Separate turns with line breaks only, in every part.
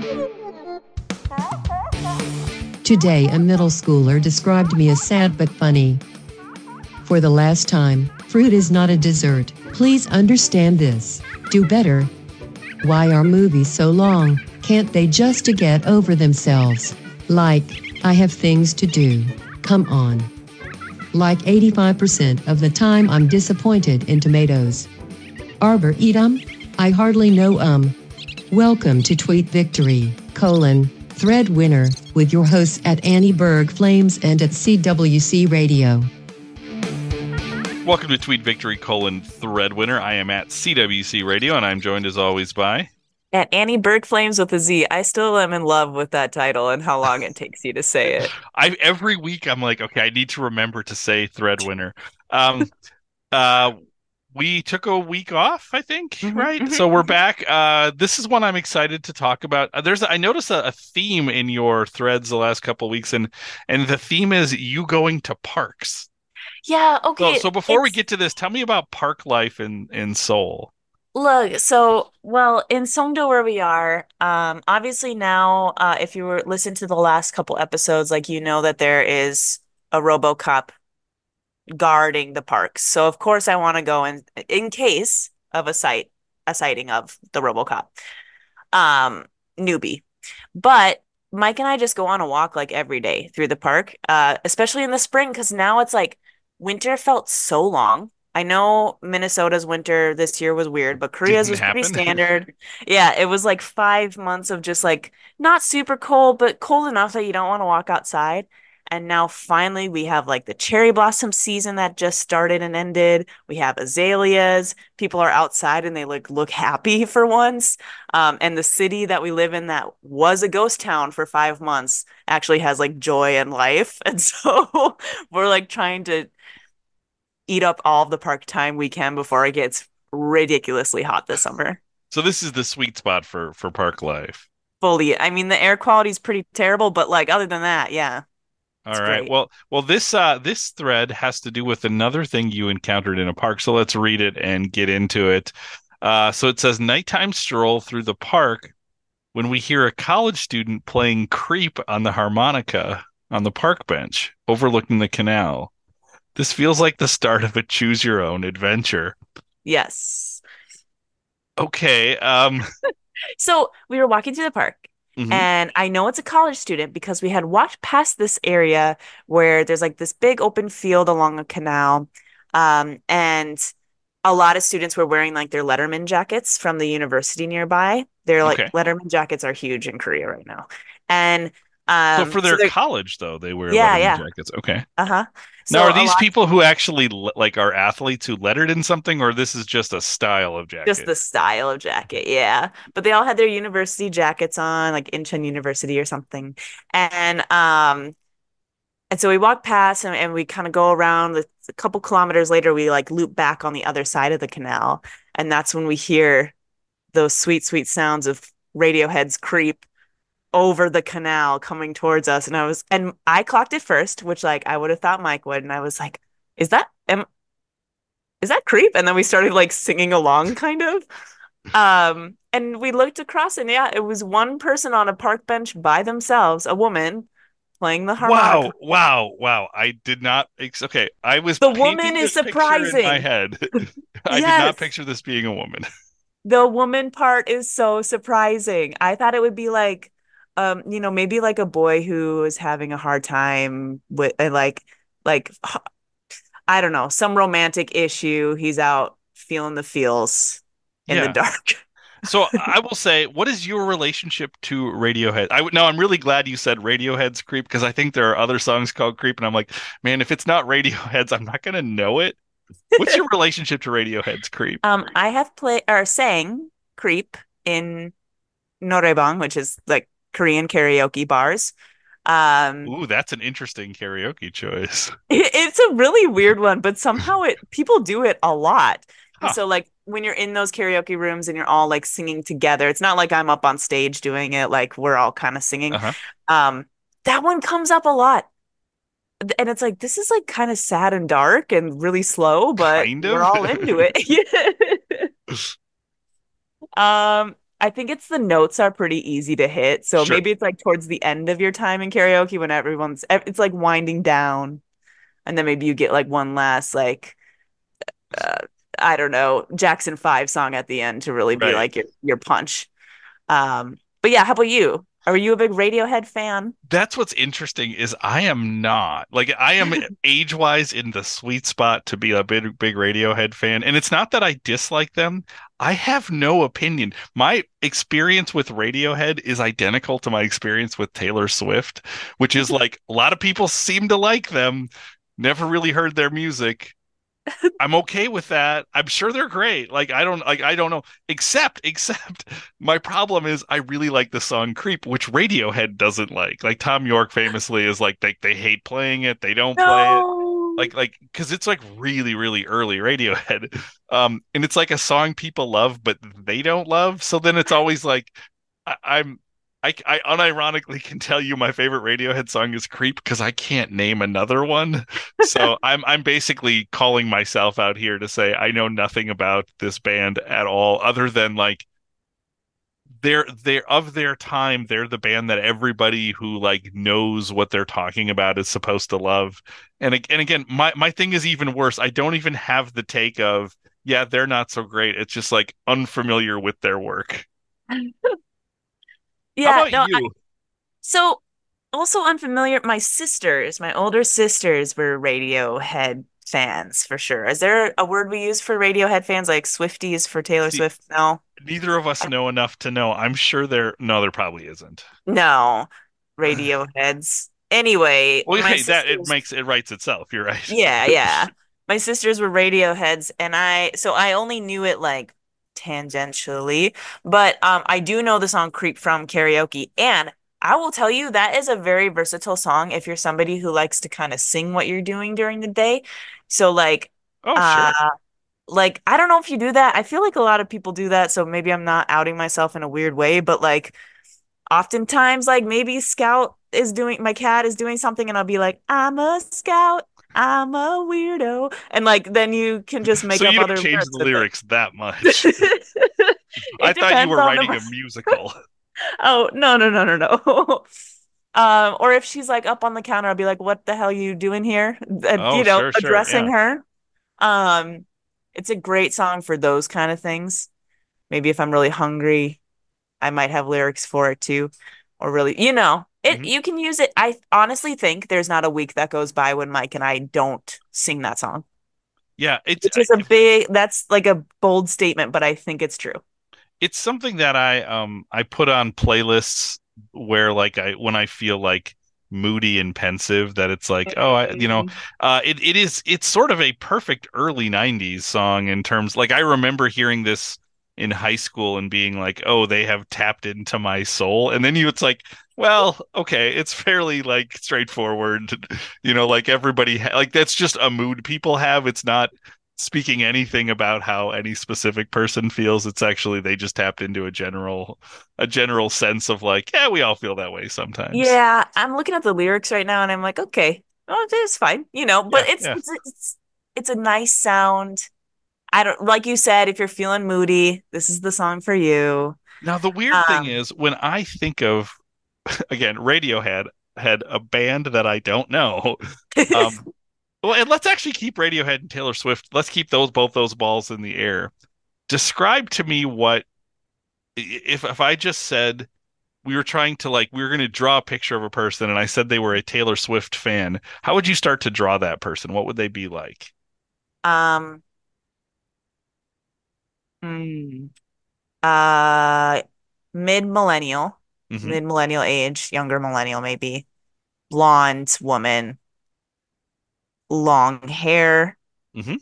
Today a middle schooler described me as sad but funny. For the last time, fruit is not a dessert. Please understand this. Do better. Why are movies so long? Can't they just get over themselves? Like, I have things to do. Come on. Like 85% of the time I'm disappointed in tomatoes. Arbor eat 'em? I hardly know 'em. Welcome to Tweet Victory, Thread Winner, with your hosts at Annie Berg Flames and at CWC Radio.
Welcome to Tweet Victory, Thread Winner. I am at CWC Radio, and I'm joined as always by...
At Annie Berg Flames with a Z. I still am in love with that title and how long it takes you to say it.
Every week I'm like, okay, I need to remember to say Thread Winner. We took a week off, I think, right? So we're back. This is one I'm excited to talk about. I noticed a theme in your threads the last couple of weeks, and the theme is you going to parks.
Yeah, okay.
So before we get to this, tell me about park life in Seoul.
Look, in Songdo where we are, obviously now, if you were listen to the last couple episodes, like you know that there is a RoboCop guarding the parks. So of course I want to go in case of a sighting of the RoboCop newbie. But Mike and I just go on a walk like every day through the park, especially in the spring, because now it's like winter felt so long. I know Minnesota's winter this year was weird, but Korea's was pretty standard. Yeah, it was like 5 months of just like not super cold, but cold enough that you don't want to walk outside. And now finally we have like the cherry blossom season that just started and ended. We have azaleas. People are outside and they look happy for once. And the city that we live in that was a ghost town for 5 months actually has like joy and life. And so we're like trying to eat up all of the park time we can before it gets ridiculously hot this summer.
So this is the sweet spot for park life.
Fully. I mean, the air quality is pretty terrible, but like other than that, yeah.
All right. Great. Well, this thread has to do with another thing you encountered in a park. So let's read it and get into it. So it says, nighttime stroll through the park when we hear a college student playing Creep on the harmonica on the park bench overlooking the canal. This feels like the start of a choose your own adventure.
Yes.
Okay.
So we were walking through the park. And I know it's a college student because we had walked past this area where there's like this big open field along a canal. And a lot of students were wearing like their Letterman jackets from the university nearby. They're like Letterman jackets are huge in Korea right now. And
so for their college, though, they wear Letterman jackets. Okay.
Uh-huh.
So now, are these people who actually like are athletes who lettered in something, or this is just a style of jacket?
Just the style of jacket, yeah. But they all had their university jackets on, like Incheon University or something. And so we walk past and we kind of go around. A couple kilometers later, we like loop back on the other side of the canal. And that's when we hear those sweet, sweet sounds of Radiohead's Creep over the canal coming towards us. And I clocked it first, which like I would have thought Mike would. And I was like, is that Creep? And then we started like singing along kind of. And we looked across and yeah, it was one person on a park bench by themselves, a woman playing the harmonica.
Wow. I did not. Okay. I was
the woman is surprising
in my head. I did not picture this being a woman.
The woman part is so surprising. I thought it would be like, maybe like a boy who is having a hard time with like, I don't know, some romantic issue. He's out feeling the feels in the dark.
So I will say, what is your relationship to Radiohead? I'm really glad you said Radiohead's Creep because I think there are other songs called Creep, and I'm like, man, if it's not Radiohead's, I'm not gonna know it. What's your relationship to Radiohead's Creep?
I have sang Creep in noraebang, which is like Korean karaoke bars.
Ooh, that's an interesting karaoke choice.
It's a really weird one, but somehow people do it a lot.
Huh.
So like when you're in those karaoke rooms and you're all like singing together, it's not like I'm up on stage doing it, like we're all kind of singing. That one comes up a lot. And it's like, this is like kind of sad and dark and really slow, but we're all into it. I think it's the notes are pretty easy to hit. So
Sure.
maybe it's like towards the end of your time in karaoke when it's like winding down. And then maybe you get like one last like uh, I don't know, Jackson 5 song at the end to really be
Right.
like your punch. But yeah, how about you? Are you a big Radiohead fan?
That's what's interesting is I am not. Like I am age-wise in the sweet spot to be a big Radiohead fan. And it's not that I dislike them. I have no opinion. My experience with Radiohead is identical to my experience with Taylor Swift, which is like a lot of people seem to like them, never really heard their music. I'm okay with that. I'm sure they're great. I don't know. Except my problem is I really like the song Creep, which Radiohead doesn't like. Like Tom York famously is like they hate playing it, they don't play it.
No.
Because it's like really, really early Radiohead. And it's like a song people love, but they don't love. So then it's always like I'm I unironically can tell you my favorite Radiohead song is Creep because I can't name another one. So I'm basically calling myself out here to say I know nothing about this band at all, other than like they're of their time, they're the band that everybody who like knows what they're talking about is supposed to love. And again, my thing is even worse. I don't even have the take of, yeah, they're not so great. It's just like unfamiliar with their work. How
Yeah,
about
no,
you?
so also unfamiliar. My older sisters were Radiohead fans for sure. Is there a word we use for Radiohead fans, like Swifties for Taylor
See,
Swift? No.
neither of us
I-
know enough to know. I'm sure there probably isn't.
No. Radioheads. Anyway,
Well,
my
hey, that
sisters,
it writes itself. You're right.
yeah, yeah. My sisters were Radioheads and I only knew it like tangentially, but I do know the song Creep from karaoke and I will tell you that is a very versatile song if you're somebody who likes to kind of sing what you're doing during the day. So
Oh,
uh
sure.
I don't know if you do that. I feel like a lot of people do that, so maybe I'm not outing myself in a weird way, but like oftentimes like maybe my cat is doing something and I'll be like, I'm a scout, I'm a weirdo, and like then you can just
So
make up
you don't
other
change
lyrics
the
with
lyrics that much.
it.
I
It
thought you
depends
were
on
writing
the
a musical.
oh no no no no no. Or if she's like up on the counter, I'll be like, what the hell are you doing here?
Oh, sure, sure.
Addressing
Yeah.
her. um it's a great song for those kind of things. Maybe if I'm really hungry, I might have lyrics for it too. Or really,
Mhm.
you can use it. I honestly think there's not a week that goes by when Mike and I don't sing that song.
Yeah,
Which is that's like a bold statement, but I think it's true.
it's something that I put on playlists where like I when I feel like moody and pensive that it's like, oh,
Mm.
it's sort of a perfect early 90s song in terms like I remember hearing this in high school and being like, oh, they have tapped into my soul. And then it's like, well, okay, it's fairly like straightforward, like like that's just a mood people have. It's not speaking anything about how any specific person feels. It's actually they just tapped into a general sense of like, yeah, we all feel that way sometimes.
Yeah, I'm looking at the lyrics right now and I'm like, okay, well, it's fine, but
Yeah, yeah.
it's a nice sound. I don't like you said, if you're feeling moody, this is the song for you.
Now the weird thing
Um,
is when I think of again Radiohead had a band that I don't know. Um, well, and let's actually keep Radiohead and Taylor Swift. Let's keep both those balls in the air. Describe to me what if I just said we were going to draw a picture of a person and I said they were a Taylor Swift fan. How would you start to draw that person? What would they be like?
um, hmm, uh, mid-millennial,
Hmm.
mid-millennial age, younger millennial maybe, blonde woman, long hair,
Hmm.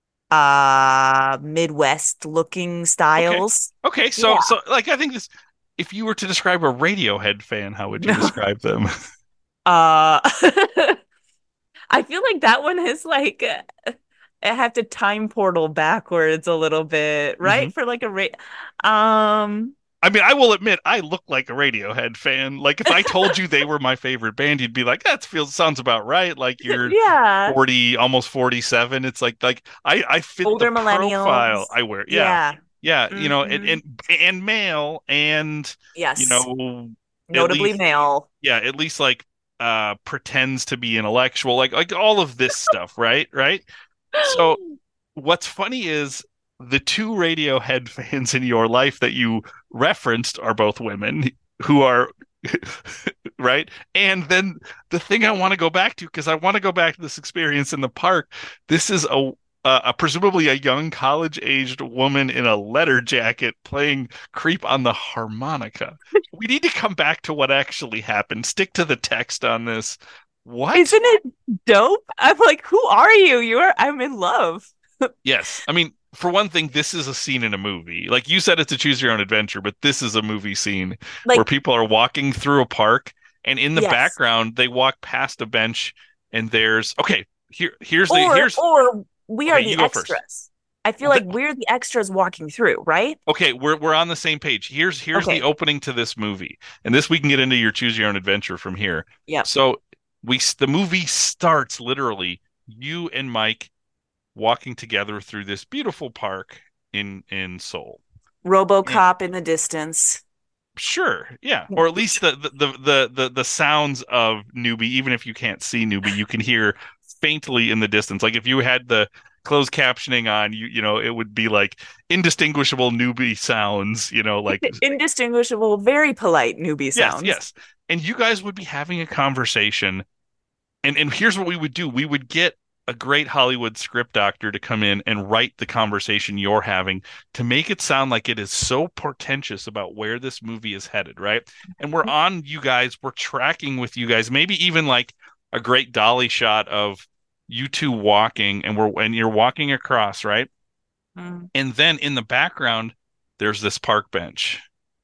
Midwest looking
Okay.
styles.
Okay.
Yeah.
So like I think this if you were to describe a Radiohead fan, how would you
No.
describe them?
Uh, I feel like that one is like I have to time portal backwards a little bit,
Hmm.
right? For like a um
I mean, I will admit I look like a Radiohead fan. Like if I told you they were my favorite band, you'd be like, that feels sounds about right. Like you're
yeah,
40, almost 47. It's like I fit the
older
profile
millennials.
I wear. Yeah.
Yeah.
Yeah,
Hmm.
and male, and you
Yes.
know, at
Notably
least
male.
yeah, at least like pretends to be intellectual, like all of this stuff, right? Right? So what's funny is the two Radiohead fans in your life that you referenced are both women who are right. And then the thing I want to go back to, because I want to go back to this experience in the park. This is a presumably a young college-aged woman in a letter jacket playing creep on the harmonica. We need to come back to what actually happened. Stick to the text on this. What?
Isn't it dope? I'm like, who are you? I'm in love.
Yes. I mean, for one thing, this is a scene in a movie. Like you said, it's a choose your own adventure, but this is a movie scene where
Like,
people are walking through a park, and in the
yes.
background, they walk past a bench, and there's okay. Here's
Or we
okay.
are
You
the
go first.
extras. I feel
Well,
like we're the extras walking through, right?
okay, we're on the same page. Here's the
Okay.
opening to this movie, and this we can get into your choose your own adventure from here.
Yep.
So the movie starts literally you and Mike walking together through this beautiful park in Seoul. And
RoboCop in the distance.
sure, yeah, or at least the sounds of Newbie, even if you can't see Newbie, you can hear faintly in the distance. Like if you had the closed captioning on, it would be like indistinguishable Newbie sounds, like
Indistinguishable, very polite newbie
yes,
sounds.
yes. And you guys would be having a conversation. And here's what we would do. We would get a great Hollywood script doctor to come in and write the conversation you're having to make it sound like it is so portentous about where this movie is headed, right? And we're on you guys, we're tracking with you guys, maybe even like a great dolly shot of you two walking and you're walking across, right?
Mm.
And then in the background, there's this park bench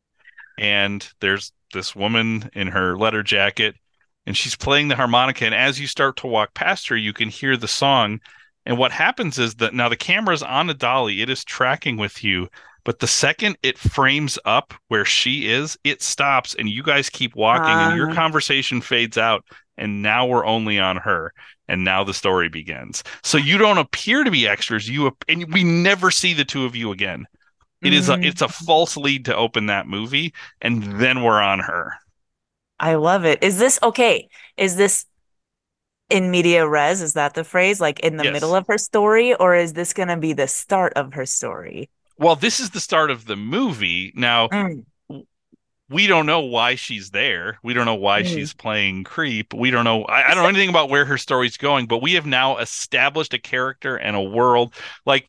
and there's this woman in her leather jacket and she's playing the harmonica, and as you start to walk past her you can hear the song. And what happens is that now the camera's on a dolly, it is tracking with you, but the second it frames up where she is, it stops and you guys keep walking and your
Uh,
conversation fades out, and now we're only on her, and now the story begins. So you don't appear to be extras, and we never see the two of you again.
mm,
It's a false lead to open that movie, and then we're on her.
I love it. Is this okay? Is this in media res? Is that the phrase? Like in the middle
Yes.
of her story, or is this going to be the start of her story?
Well, this is the start of the movie. Now,
Mm,
we don't know why she's there. We don't know why
mm.
she's playing creep. We don't know. I don't know anything about where her story's going, but we have now established a character and a world. Like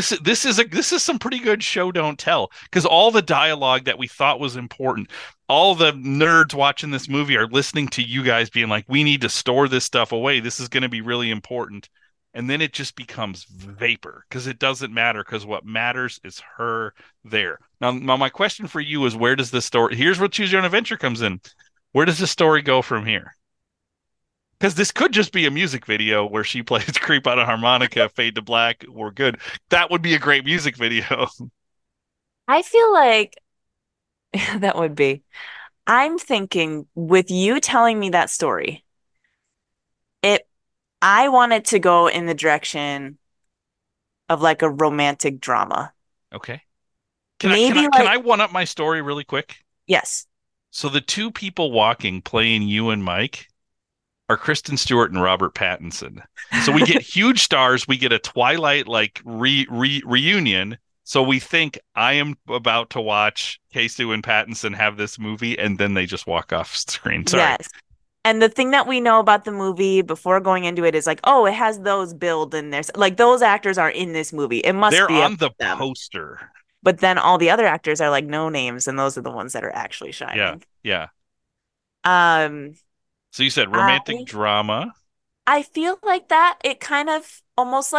this is some pretty good show don't tell, because all the dialogue that we thought was important, all the nerds watching this movie are listening to you guys being like, we need to store this stuff away. This is going to be really important. And then it just becomes vapor because it doesn't matter, because what matters is her there. Now, my question for you is, where does this story? Here's what Choose Your Own Adventure comes in. Where does the story go from here? Because this could just be a music video where she plays "Creep" on a harmonica, fade to black. We're good. That would be a great music video.
I feel like that would be. I'm thinking with you telling me that story, it I want it to go in the direction of like a romantic drama.
Okay.
Maybe
Can
like
I one up my story really quick?
yes.
So the two people walking, playing you and Mike, are Kristen Stewart and Robert Pattinson. So we get huge stars. We get a Twilight like reunion. So we think I am about to watch K-Stu and Pattinson have this movie, and then they just walk off screen. Sorry.
Yes. And the thing that we know about the movie before going into it is like, oh, it has those build in there. Like those actors are in this movie. It must
They're
be
on
about
the
them.
poster.
But then all the other actors are like no names, and those are the ones that are actually
Yeah.
shining.
Yeah.
Um,
So you said romantic
I
drama.
I feel like that it kind of almost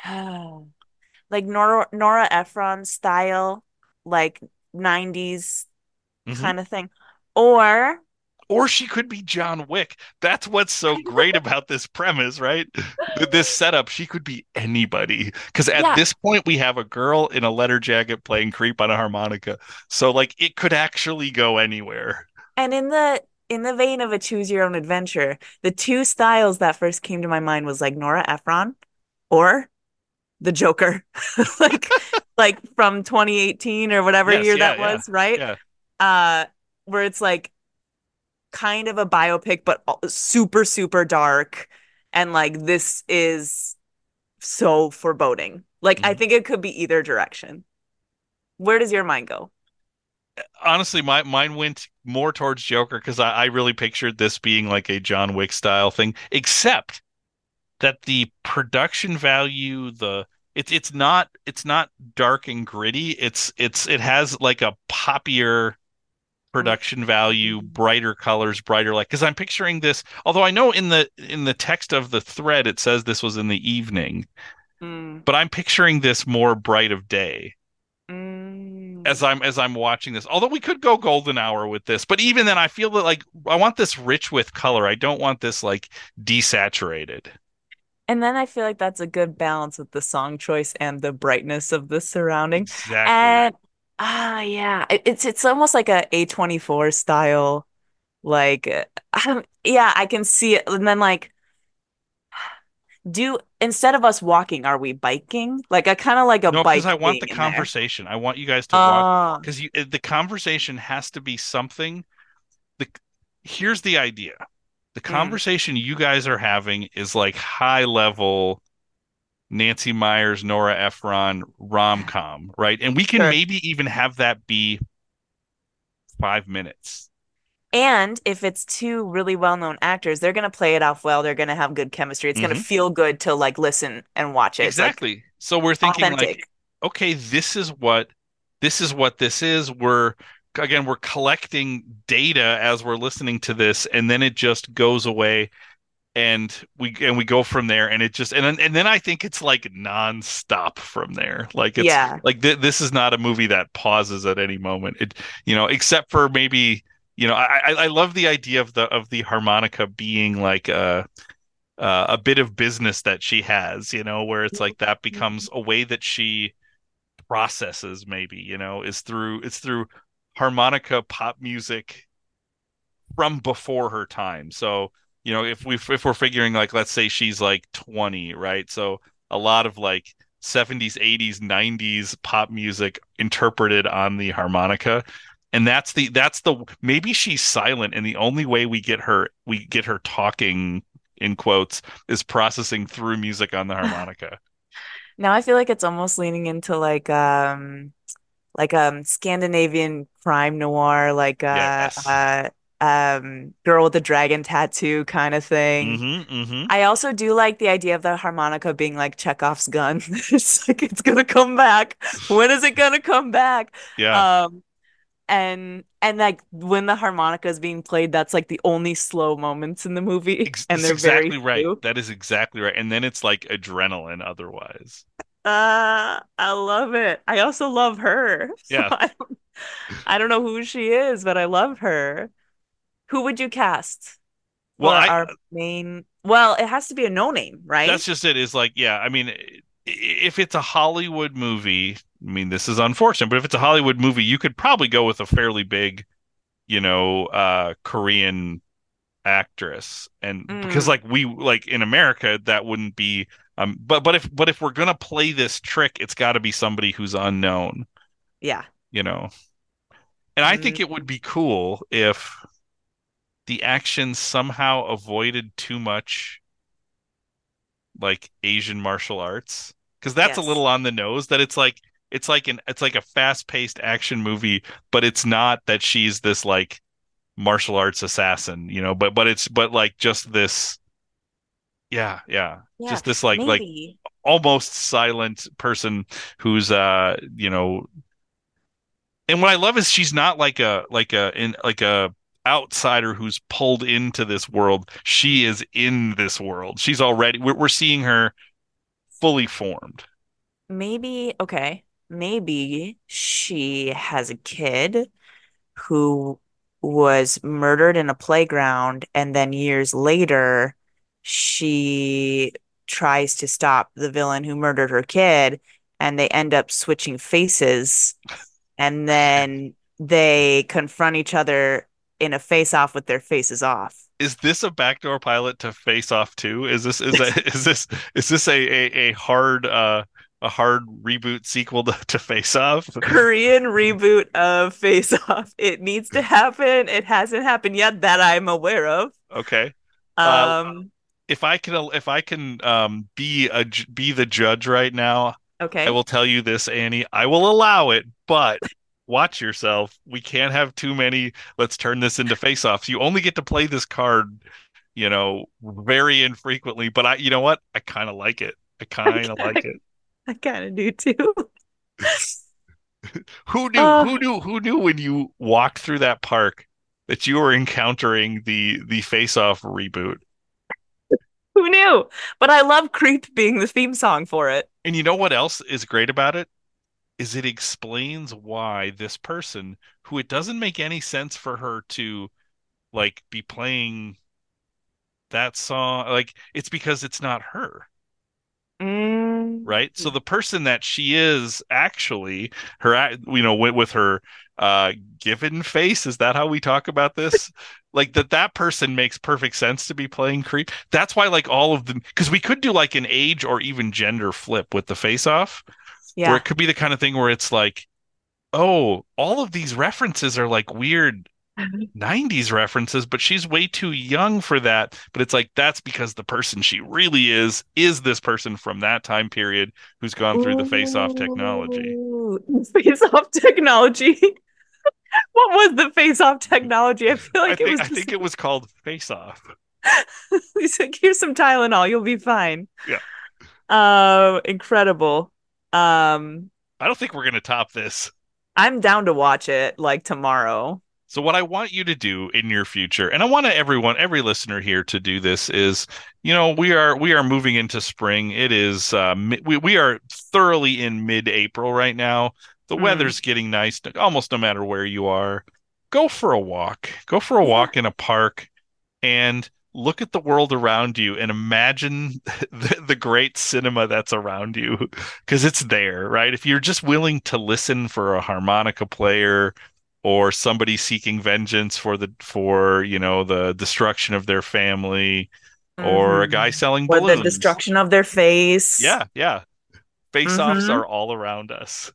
like Nora Ephron style, like 90s
Hmm.
kind of thing. Or
Or she could be John Wick. That's what's so great about this premise, right? This setup, she could be anybody. Because at
yeah,
this point, we have a girl in a leather jacket playing creep on a harmonica. So, like, it could actually go anywhere.
and in the vein of a choose your own adventure, the two styles that first came to my mind was like Nora Ephron or the Joker, like like from 2018 or whatever
Yes,
year
yeah,
that
yeah,
was, right?
yeah.
Uh, where it's like kind of a biopic, but super, super dark. And like this is so foreboding. Like I
Mhm.
think it could be either direction. Where does your mind go?
Honestly, mine went more towards Joker because I really pictured this being like a John Wick style thing, except that the production value, it's not dark and gritty. It has like a poppier production value,
Mm.
brighter colors, brighter light. Because I'm picturing this, although I know in the text of the thread it says this was in the evening,
Mm.
but I'm picturing this more bright of day
Mm.
as I'm watching this. Although we could go golden hour with this, but even then I feel that like I want this rich with color. I don't want this like desaturated.
And then I feel like that's a good balance with the song choice and the brightness of the surrounding.
Exactly.
And yeah, it's almost like a A24 style. Like yeah, I can see it. And then like do instead of us walking, are we biking? Like I kind of like a
No, because
bike
I want the
being in there.
conversation. I want you guys to walk
Oh,
because the conversation has to be something. The Here's the idea. The
mm,
conversation you guys are having is like high level Nancy Meyers, Nora Ephron rom-com, right? And we can
sure.
maybe even have that be 5 minutes.
And if it's two really well-known actors, they're gonna play it off well. They're gonna have good chemistry. It's gonna
Hmm.
feel good to like listen and watch it. It's like
Exactly. So we're thinking like,
authentic.
okay, this is. We're collecting data as we're listening to this, and then it just goes away and we go from there and it just and then I think it's like nonstop from there. Like it's
Yeah.
like this is not a movie that pauses at any moment. Except for maybe, I love the idea of the harmonica being like a bit of business that she has, where it's like that becomes a way that she processes maybe, is through it's through harmonica pop music from before her time. So, if we're figuring like let's say she's like 20, right? So a lot of like 70s, 80s, 90s pop music interpreted on the harmonica. And that's the maybe she's silent and the only way we get her talking in quotes is processing through music on the harmonica.
Now I feel like it's almost leaning into like Scandinavian crime noir, like
Yes.
Girl with the Dragon Tattoo kind of thing.
Mm-hmm. Mm-hmm.
I also do like the idea of the harmonica being like Chekhov's gun. It's like it's gonna come back. When is it gonna come back?
Yeah.
Um, and like when the harmonica is being played, that's like the only slow moments in the movie, and
That's
they're very
exactly right.
few.
That is exactly right. And then it's like adrenaline otherwise.
I love it. I also love her. So
Yeah.
I don't know who she is, but I love her. Who would you cast
Well,
for our main? Well, it has to be a no name, right?
that's just it is like, yeah, I mean, if it's a Hollywood movie, I mean, this is unfortunate, but if it's a Hollywood movie, you could probably go with a fairly big, Korean actress. And because
Mm,
like we like in America, that wouldn't be but if we're gonna play this trick, it's got to be somebody who's unknown,
yeah.
you know. And I think
Mm,
it would be cool if the action somehow avoided too much like Asian martial arts because that's a
yes.
little on the nose that it's like a fast-paced action movie, but it's not that she's this like martial arts assassin, but like just this, yeah, yeah,
Yeah,
just this like
maybe.
almost silent person who's and what I love is she's not like a outsider who's pulled into this world. She is in this world. She's already we're seeing her fully formed.
Maybe, okay. Maybe she has a kid who was murdered in a playground, and then years later, she tries to stop the villain who murdered her kid, and they end up switching faces, and then they confront each other in a face-off with their faces off.
Is this a backdoor pilot to Face Off 2? Is this a hard a hard reboot sequel to Face Off.
Korean reboot of Face Off. It needs to happen. It hasn't happened yet that I'm aware of.
Okay.
Um,
If I can be the judge right now, I
okay.
will tell you this, Annie. I will allow it, but watch yourself. We can't have too many. Let's turn this into face-offs. You only get to play this card, very infrequently. But you know what? I kind of like it. I kind of like it.
I kind of do too.
Who knew?
Oh,
Who knew when you walked through that park that you were encountering the face-off reboot?
who knew? But I love Creep being the theme song for it.
And you know what else is great about it? Is it explains why this person, who it doesn't make any sense for her to like be playing that song, like it's because it's not her,
Mm.
right? So the person that she is actually with her given face, is that how we talk about this? Like that person makes perfect sense to be playing Creep. That's why like all of them, because we could do like an age or even gender flip with the face off, where
Yeah.
it could be the kind of thing where it's like, oh, all of these references are like weird 90s references, but she's way too young for that. But it's like that's because the person she really is this person from that time period who's gone through the face-off technology.
Ooh, face-off technology. What was the face-off technology? I feel like it was
I
just
think it was called Face-Off.
he's like, here's some Tylenol, you'll be fine.
Yeah.
Incredible.
I don't think we're gonna top this.
I'm down to watch it like tomorrow.
So what I want you to do in your future, and I want every listener here to do this, is, we are moving into spring. It is we are thoroughly in mid-April right now. The
Mm.
weather's getting nice, almost no matter where you are. Go for a walk. Go for a
Yeah.
walk in a park and look at the world around you and imagine the great cinema that's around you, because it's there, right? If you're just willing to listen for a harmonica player or somebody seeking vengeance for the destruction of their family, or a guy
Mm-hmm.
selling
Or the
balloons.
destruction of their face.
Yeah, yeah. Face-offs
Mm-hmm.
are all around us.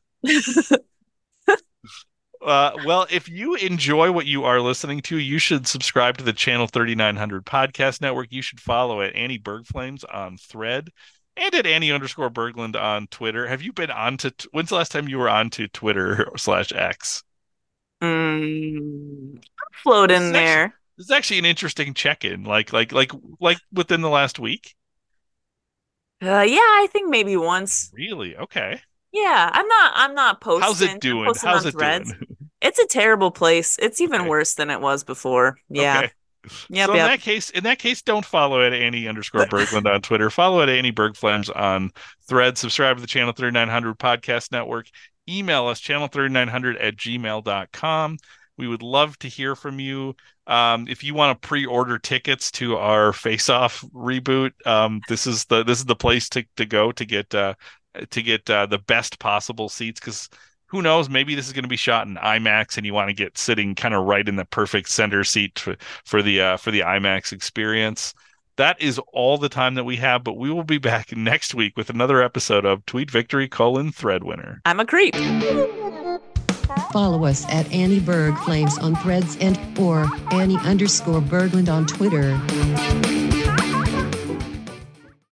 Well, if you enjoy what you are listening to, you should subscribe to the Channel 3900 Podcast Network. You should follow at Annie Bergflames on Thread and at Annie_Bergland on Twitter. Have you been when's the last time you were on to Twitter/X?
Float
This
in
is actually
there.
this is actually an interesting check-in, like within the last week.
Yeah, I think maybe once.
Really? Okay.
Yeah, I'm not
How's it
posting. I'm
doing?
posting
How's
on
it
threads.
doing?
It's a terrible place. It's even
Okay.
worse than it was before. Yeah.
Okay.
Yep,
So in
yep.
that case, don't follow at Annie_Bergland on Twitter. Follow at Annie Bergflames on Thread. Subscribe to the Channel 3900 Podcast Network. Email us, channel3900@gmail.com. We would love to hear from you. If you want to pre-order tickets to our Face-Off reboot, this is the place to go to get the best possible seats, because who knows, maybe this is going to be shot in IMAX and you want to get sitting kind of right in the perfect center seat for the IMAX experience. That is all the time that we have, but we will be back next week with another episode of Tweet Victory: Threadwinner.
I'm a creep.
Follow us at Annie Berg Flames on Threads and or Annie_Bergland on Twitter.